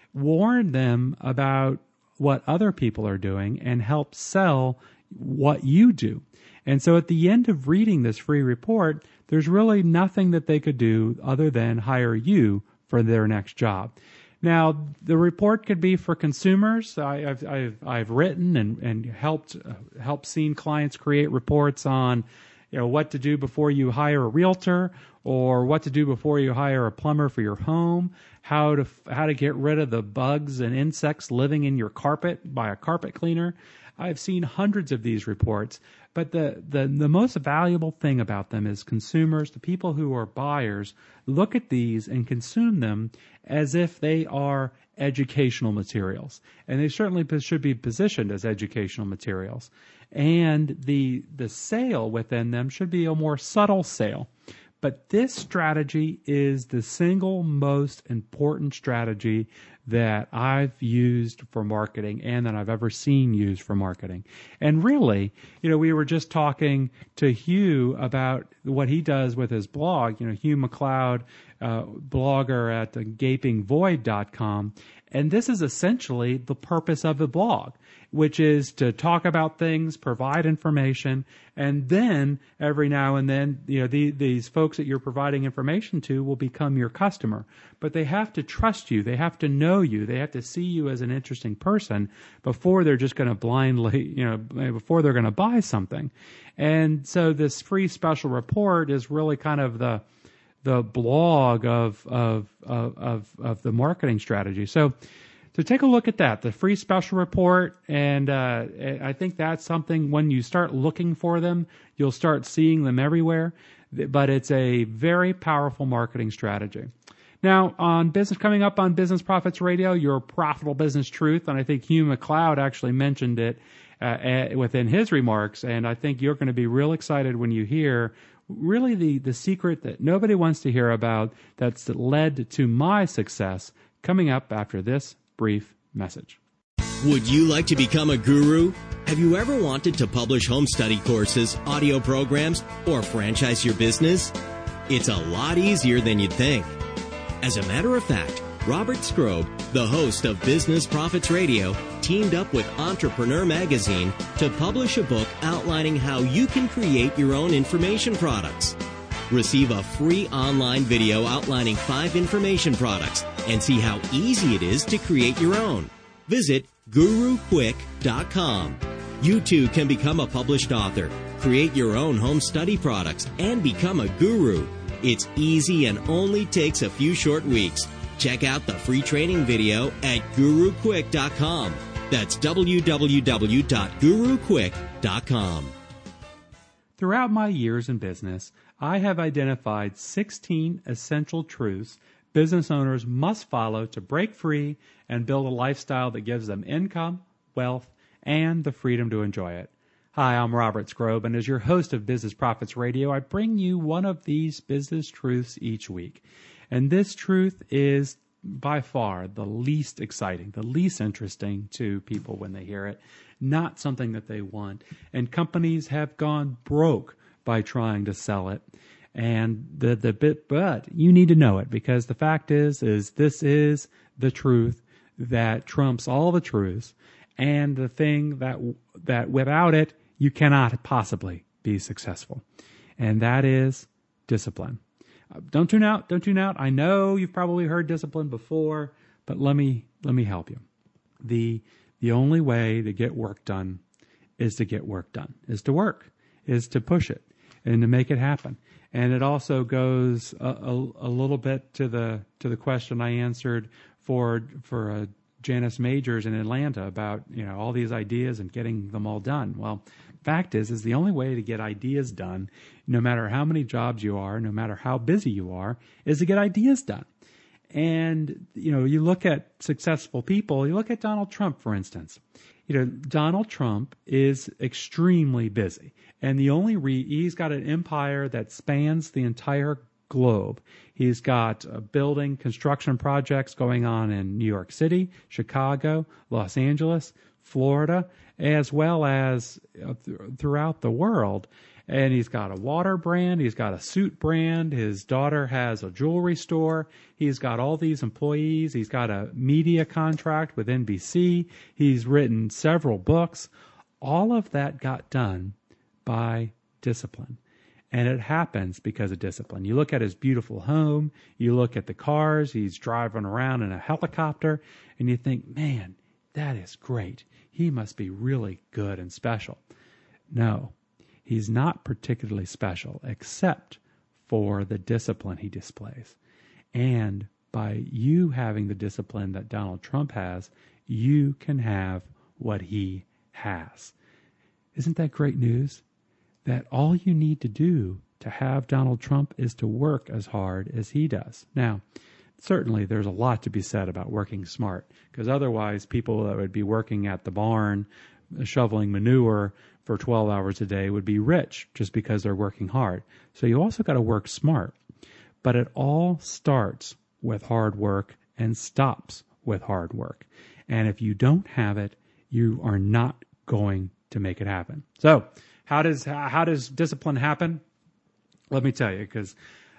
B: warn them about what other people are doing, and help sell what you do. And so at the end of reading this free report, there's really nothing that they could do other than hire you for their next job. Now, the report could be for consumers. I've written and helped seen clients create reports on, what to do before you hire a realtor, or what to do before you hire a plumber for your home, how to get rid of the bugs and insects living in your carpet by a carpet cleaner. I've seen hundreds of these reports, but the most valuable thing about them is consumers, the people who are buyers, look at these and consume them as if they are educational materials. And they certainly should be positioned as educational materials. And the sale within them should be a more subtle sale. But this strategy is the single most important strategy that I've used for marketing and that I've ever seen used for marketing. And really, we were just talking to Hugh about what he does with his blog, Hugh McLeod, blogger at gapingvoid.com. And this is essentially the purpose of the blog, which is to talk about things, provide information, and then every now and then, these folks that you're providing information to will become your customer. But they have to trust you. They have to know you. They have to see you as an interesting person before they're just going to blindly, before they're going to buy something. And so this free special report is really kind of the blog of the marketing strategy. So take a look at that, the free special report, and I think that's something when you start looking for them, you'll start seeing them everywhere. But it's a very powerful marketing strategy. Now, coming up on Business Profits Radio, your profitable business truth, and I think Hugh McLeod actually mentioned it within his remarks, and I think you're going to be real excited when you hear really the secret that nobody wants to hear about that's led to my success, coming up after this brief message.
E: Would you like to become a guru? Have you ever wanted to publish home study courses, audio programs, or franchise your business? It's a lot easier than you'd think. As a matter of fact, Robert Skrobe, the host of Business Profits Radio, teamed up with Entrepreneur Magazine to publish a book outlining how you can create your own information products. Receive a free online video outlining 5 information products and see how easy it is to create your own. Visit GuruQuick.com. You too can become a published author, create your own home study products, and become a guru. It's easy and only takes a few short weeks. Check out the free training video at GuruQuick.com. That's www.guruquick.com.
B: Throughout my years in business, I have identified 16 essential truths business owners must follow to break free and build a lifestyle that gives them income, wealth, and the freedom to enjoy it. Hi, I'm Robert Skrobe, and as your host of Business Profits Radio, I bring you one of these business truths each week. And this truth is by far the least exciting, the least interesting to people when they hear it, not something that they want. And companies have gone broke by trying to sell it. And but you need to know it, because the fact is this is the truth that trumps all the truths, and the thing that without it you cannot possibly be successful, and that is discipline. Don't tune out. I know you've probably heard discipline before, but let me help you. The only way to get work done is to get work done, is to work, is to push it and to make it happen. And it also goes a little bit to the question I answered for Janice Majors in Atlanta about all these ideas and getting them all done. Well, fact is the only way to get ideas done, no matter how many jobs you are, no matter how busy you are, is to get ideas done. And you look at successful people. You look at Donald Trump, for instance. Donald Trump is extremely busy, and the only he's got an empire that spans the entire globe. He's got building construction projects going on in New York City, Chicago, Los Angeles, Florida, as well as throughout the world. And he's got a water brand. He's got a suit brand. His daughter has a jewelry store. He's got all these employees. He's got a media contract with NBC. He's written several books. All of that got done by discipline. And it happens because of discipline. You look at his beautiful home. You look at the cars. He's driving around in a helicopter. And you think, man, that is great. He must be really good and special. No. He's not particularly special except for the discipline he displays. And by you having the discipline that Donald Trump has, you can have what he has. Isn't that great news? That all you need to do to have Donald Trump is to work as hard as he does. Now, certainly there's a lot to be said about working smart, because otherwise people that would be working at the barn shoveling manure for 12 hours a day would be rich just because they're working hard. So you also got to work smart. But it all starts with hard work and stops with hard work. And if you don't have it, you are not going to make it happen. So how does discipline happen? Let me tell you, because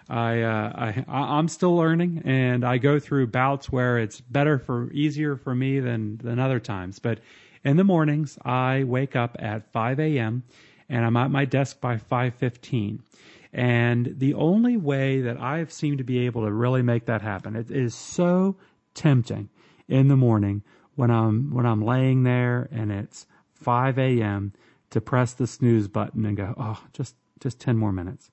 B: I'm still learning, and I go through bouts where it's easier for me than other times. But in the mornings, I wake up at 5 a.m. and I'm at my desk by 5:15. And the only way that I've seemed to be able to really make that happen, it is so tempting in the morning when I'm laying there and it's 5 a.m. to press the snooze button and go, oh, just 10 more minutes.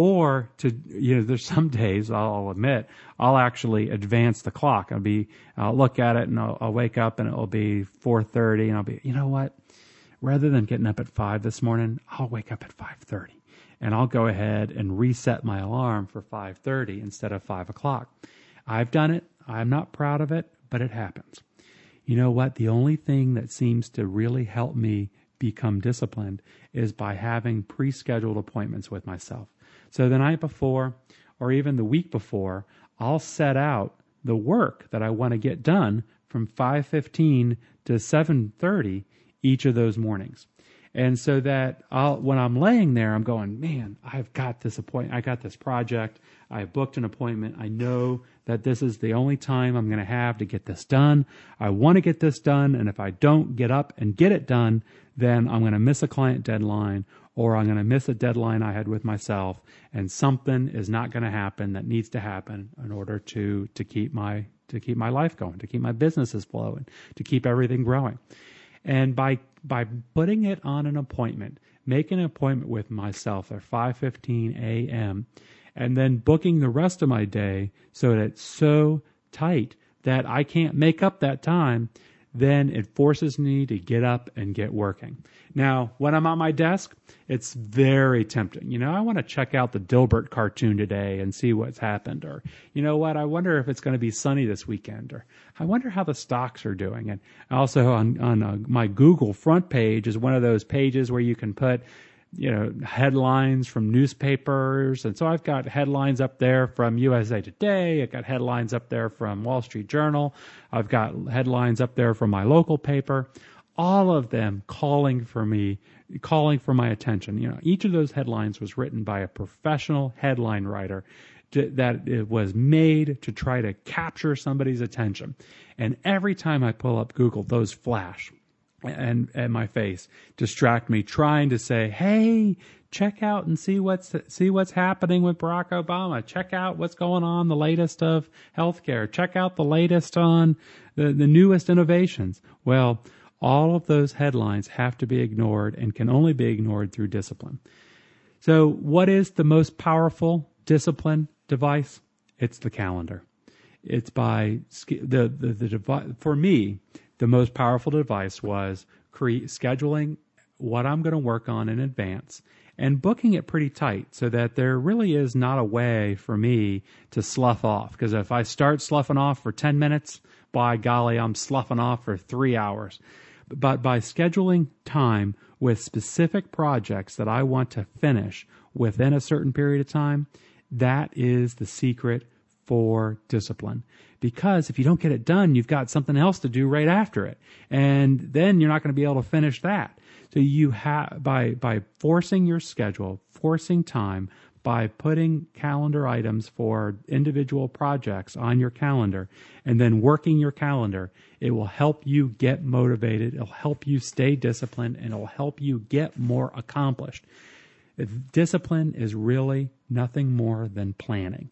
B: Or there's some days, I'll admit, I'll actually advance the clock. I'll look at it and I'll wake up and it'll be 4:30 and I'll be, you know what? Rather than getting up at 5 this morning, I'll wake up at 5:30 and I'll go ahead and reset my alarm for 5:30 instead of 5 o'clock. I've done it. I'm not proud of it, but it happens. You know what? The only thing that seems to really help me become disciplined is by having pre-scheduled appointments with myself. So the night before or even the week before, I'll set out the work that I want to get done from 5:15 to 7:30 each of those mornings. And so that when I'm laying there, I'm going, man, I've got this appointment. I got this project. I booked an appointment. I know that this is the only time I'm going to have to get this done. I want to get this done. And if I don't get up and get it done, then I'm going to miss a client deadline, or I'm going to miss a deadline I had with myself, and something is not going to happen that needs to happen in order to keep my life going, to keep my businesses flowing, to keep everything growing. And by putting it on an appointment, making an appointment with myself at 5:15 a.m., and then booking the rest of my day so that it's so tight that I can't make up that time, then it forces me to get up and get working. Now, when I'm at my desk, it's very tempting. You know, I want to check out the Dilbert cartoon today and see what's happened. Or, you know what, I wonder if it's going to be sunny this weekend. Or I wonder how the stocks are doing. And also on my Google front page is one of those pages where you can put, headlines from newspapers. And so I've got headlines up there from USA Today. I've got headlines up there from Wall Street Journal. I've got headlines up there from my local paper. All of them calling for my attention. Each of those headlines was written by a professional headline writer that it was made to try to capture somebody's attention. And every time I pull up Google, those flash and my face, distract me, trying to say, hey, check out and see what's happening with Barack Obama. Check out what's going on, the latest of healthcare. Check out the latest on the newest innovations. Well, all of those headlines have to be ignored and can only be ignored through discipline. So what is the most powerful discipline device? It's the calendar. It's by for me, the most powerful device was scheduling what I'm going to work on in advance and booking it pretty tight so that there really is not a way for me to slough off. Because if I start sloughing off for 10 minutes, by golly, I'm sloughing off for 3 hours. But by scheduling time with specific projects that I want to finish within a certain period of time, that is the secret for discipline. Because if you don't get it done, you've got something else to do right after it. And then you're not going to be able to finish that. So you have, by forcing your schedule, forcing time, by putting calendar items for individual projects on your calendar and then working your calendar, it will help you get motivated. It'll help you stay disciplined, and it'll help you get more accomplished. Discipline is really nothing more than planning.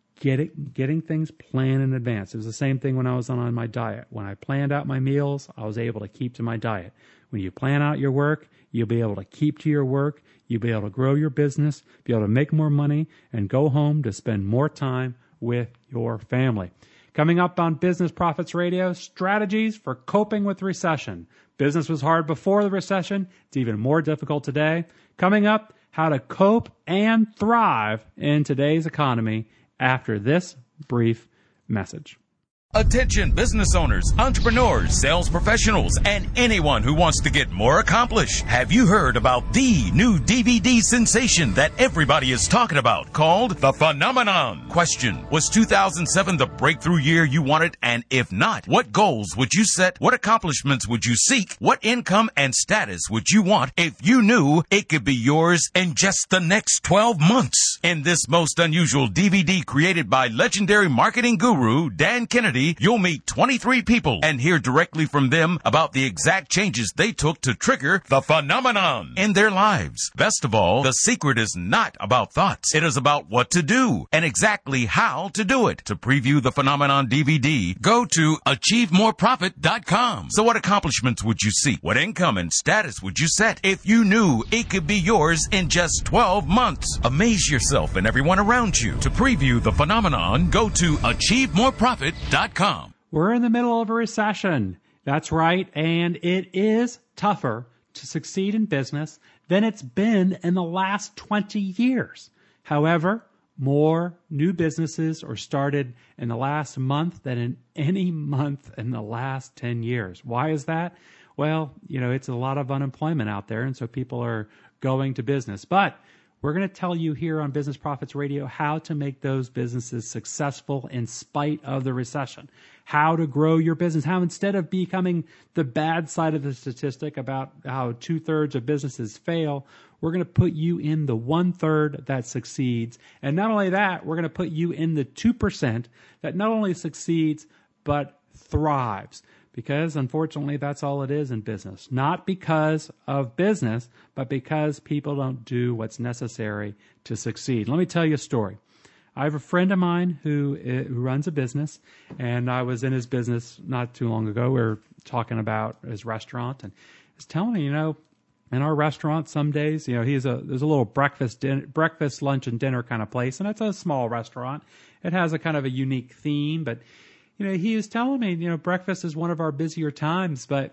B: Getting things planned in advance. It was the same thing when I was on my diet. When I planned out my meals, I was able to keep to my diet. When you plan out your work, you'll be able to keep to your work. You'll be able to grow your business, be able to make more money, and go home to spend more time with your family. Coming up on Business Profits Radio, strategies for coping with recession. Business was hard before the recession. It's even more difficult today. Coming up, how to cope and thrive in today's economy after this brief message.
D: Attention business owners, entrepreneurs, sales professionals, and anyone who wants to get more accomplished. Have you heard about the new DVD sensation that everybody is talking about called The Phenomenon? Question: was 2007 the breakthrough year you wanted? And if not, what goals would you set? What accomplishments would you seek? What income and status would you want if you knew it could be yours in just the next 12 months? In this most unusual DVD created by legendary marketing guru Dan Kennedy, you'll meet 23 people and hear directly from them about the exact changes they took to trigger the phenomenon in their lives. Best of all, the secret is not about thoughts. It is about what to do and exactly how to do it. To preview the Phenomenon DVD, go to AchieveMoreProfit.com. So what accomplishments would you seek? What income and status would you set if you knew it could be yours in just 12 months? Amaze yourself and everyone around you. To preview the Phenomenon, go to AchieveMoreProfit.com.
B: We're in the middle of a recession. That's right. And it is tougher to succeed in business than it's been in the last 20 years. However, more new businesses are started in the last month than in any month in the last 10 years. Why is that? Well, it's a lot of unemployment out there, and so people are going to business. But we're going to tell you here on Business Profits Radio how to make those businesses successful in spite of the recession, how to grow your business, how instead of becoming the bad side of the statistic about how 2/3 of businesses fail, we're going to put you in the 1/3 that succeeds. And not only that, we're going to put you in the 2% that not only succeeds, but thrives. Because, unfortunately, that's all it is in business. Not because of business, but because people don't do what's necessary to succeed. Let me tell you a story. I have a friend of mine who runs a business, and I was in his business not too long ago. We were talking about his restaurant, and he's telling me, in our restaurant some days, there's a little breakfast, lunch, and dinner kind of place, and it's a small restaurant. It has a kind of a unique theme, but he was telling me, breakfast is one of our busier times, but,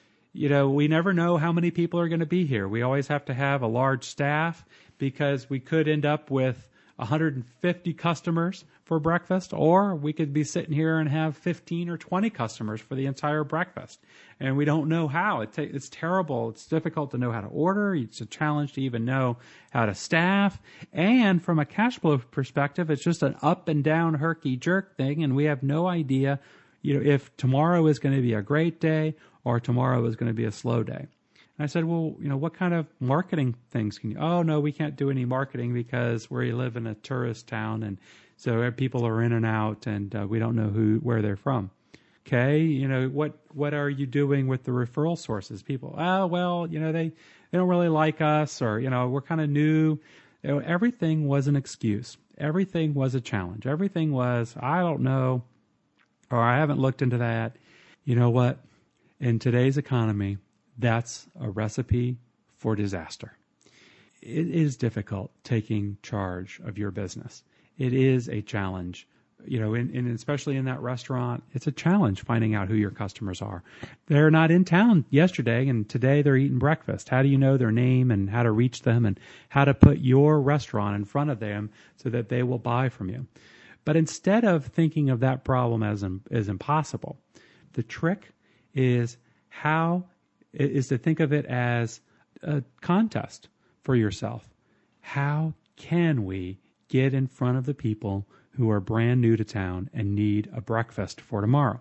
B: we never know how many people are going to be here. We always have to have a large staff because we could end up with 150 customers for breakfast, or we could be sitting here and have 15 or 20 customers for the entire breakfast. And we don't know how. It's terrible. It's difficult to know how to order. It's a challenge to even know how to staff. And from a cash flow perspective, it's just an up and down herky-jerk thing, and we have no idea, if tomorrow is going to be a great day or tomorrow is going to be a slow day. And I said, well, what kind of marketing things can you? Oh, no, we can't do any marketing because we live in a tourist town, and so people are in and out, and we don't know where they're from. Okay, what are you doing with the referral sources? People, they don't really like us, or we're kind of new. Everything was an excuse. Everything was a challenge. Everything was, I don't know, or I haven't looked into that. You know what? In today's economy, that's a recipe for disaster. It is difficult taking charge of your business. It is a challenge. And especially in that restaurant, it's a challenge finding out who your customers are. They're not in town yesterday, and today they're eating breakfast. How do you know their name and how to reach them and how to put your restaurant in front of them so that they will buy from you? But instead of thinking of that problem as impossible, the trick is to think of it as a contest for yourself. How can we get in front of the people who are brand new to town and need a breakfast for tomorrow.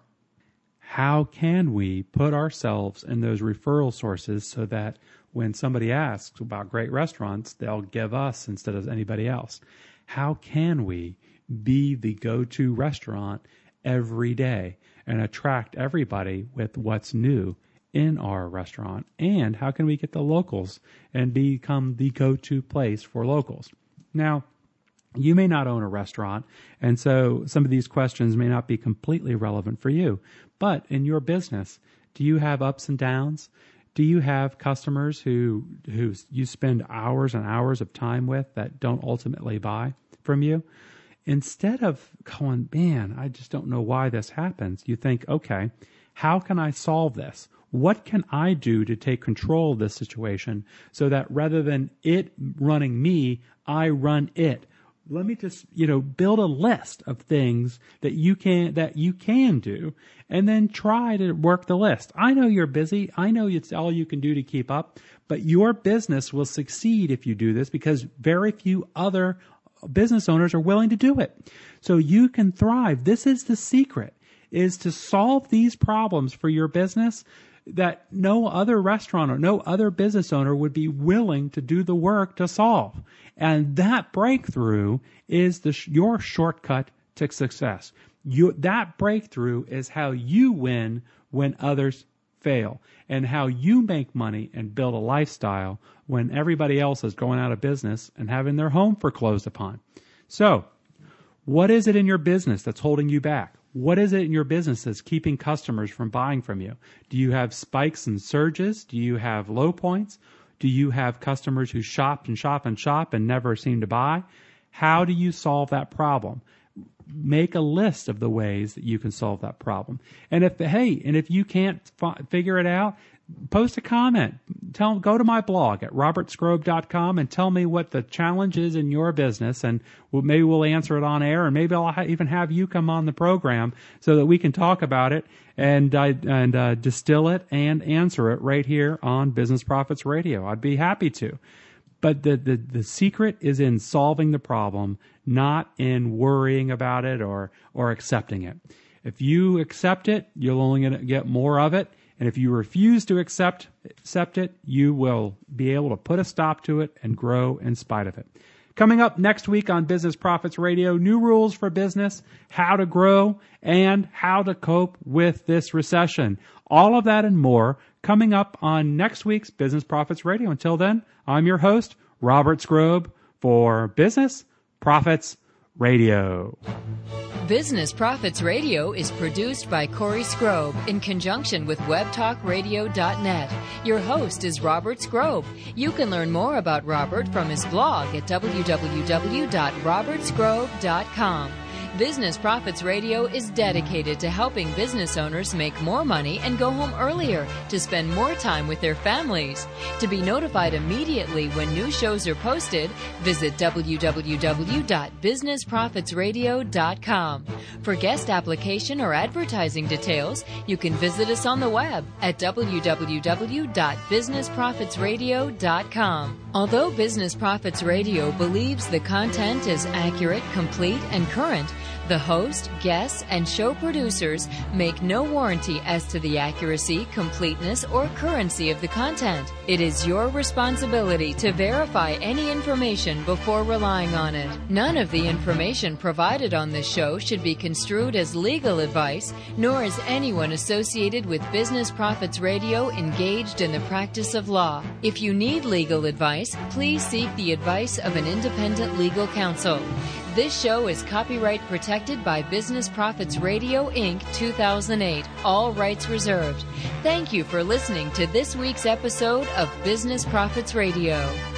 B: How can we put ourselves in those referral sources so that when somebody asks about great restaurants, they'll give us instead of anybody else? How can we be the go-to restaurant every day and attract everybody with what's new in our restaurant? And how can we get the locals and become the go-to place for locals? Now, you may not own a restaurant, and so some of these questions may not be completely relevant for you. But in your business, do you have ups and downs? Do you have customers who you spend hours and hours of time with that don't ultimately buy from you? Instead of going, man, I just don't know why this happens, you think, okay, how can I solve this? What can I do to take control of this situation so that rather than it running me, I run it? Let me just, build a list of things that you can do, and then try to work the list. I know you're busy. I know it's all you can do to keep up, but your business will succeed if you do this because very few other business owners are willing to do it. So you can thrive. This is the secret, is to solve these problems for your business that no other restaurant or no other business owner would be willing to do the work to solve. And that breakthrough is your shortcut to success. That breakthrough is how you win when others fail, and how you make money and build a lifestyle when everybody else is going out of business and having their home foreclosed upon. So, what is it in your business that's holding you back? What is it in your business that's keeping customers from buying from you? Do you have spikes and surges? Do you have low points? Do you have customers who shop and shop and shop and never seem to buy? How do you solve that problem? Make a list of the ways that you can solve that problem. And if you can't figure it out, post a comment. Go to my blog at robertskrobe.com and tell me what the challenge is in your business, and maybe we'll answer it on air, and maybe I'll even have you come on the program so that we can talk about it and distill it and answer it right here on Business Profits Radio. I'd be happy to. But the secret is in solving the problem, not in worrying about it or accepting it. If you accept it, you're only going to get more of it. And if you refuse to accept it, you will be able to put a stop to it and grow in spite of it. Coming up next week on Business Profits Radio, new rules for business, how to grow, and how to cope with this recession. All of that and more coming up on next week's Business Profits Radio. Until then, I'm your host, Robert Skrobe, for Business Profits Radio.
A: Business Profits Radio is produced by Corey Skrobe in conjunction with WebTalkRadio.net. Your host is Robert Skrobe. You can learn more about Robert from his blog at www.robertskrobe.com. Business Profits Radio is dedicated to helping business owners make more money and go home earlier to spend more time with their families. To be notified immediately when new shows are posted, visit www.businessprofitsradio.com. For guest application or advertising details, you can visit us on the web at www.businessprofitsradio.com. Although Business Profits Radio believes the content is accurate, complete, and current, the host, guests, and show producers make no warranty as to the accuracy, completeness, or currency of the content. It is your responsibility to verify any information before relying on it. None of the information provided on this show should be construed as legal advice, nor is anyone associated with Business Profits Radio engaged in the practice of law. If you need legal advice, please seek the advice of an independent legal counsel. This show is copyright protected by Business Profits Radio, Inc., 2008. All rights reserved. Thank you for listening to this week's episode of Business Profits Radio.